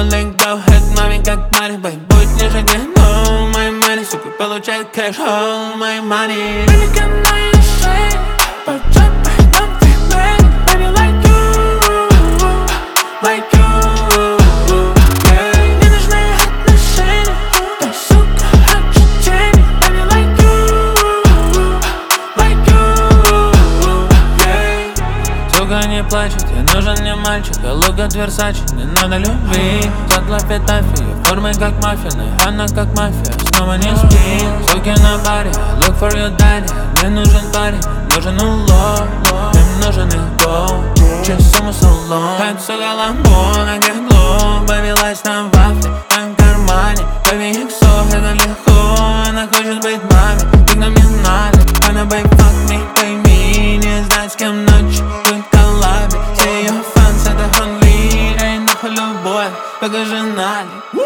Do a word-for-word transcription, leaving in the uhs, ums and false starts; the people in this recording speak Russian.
let go, head маме как Мари, бэй. Будь ниже, где no my money, сука, получай кэш, hold my money. Baby, can I say, but drop it, don't be ready, baby, like you, like you. Yeah, не нужны отношения, да, сука, хочу денег, baby, like you, like you. Yeah. Сука, не плачь, тебе нужен не мальчик, а лук от Версачи, не надо любви. Садла петафия, формы как мафия, она как мафия, снова не спи. Суки на баре, look for your daddy. Мне нужен парень, нужен улов, им нужен их гол, через сумму салон. Хэт, сука, ламбо на гегло, повелась на вафле, в моем кармане. Baby, иксо, это легко, она хочет быть мамой, ты нам не надо. Она, babe, fuck me, пойми, не знать, с кем ночью быть коллабе. Все ее фанс, это фанли, эй, нахуй любовь, покажи надо.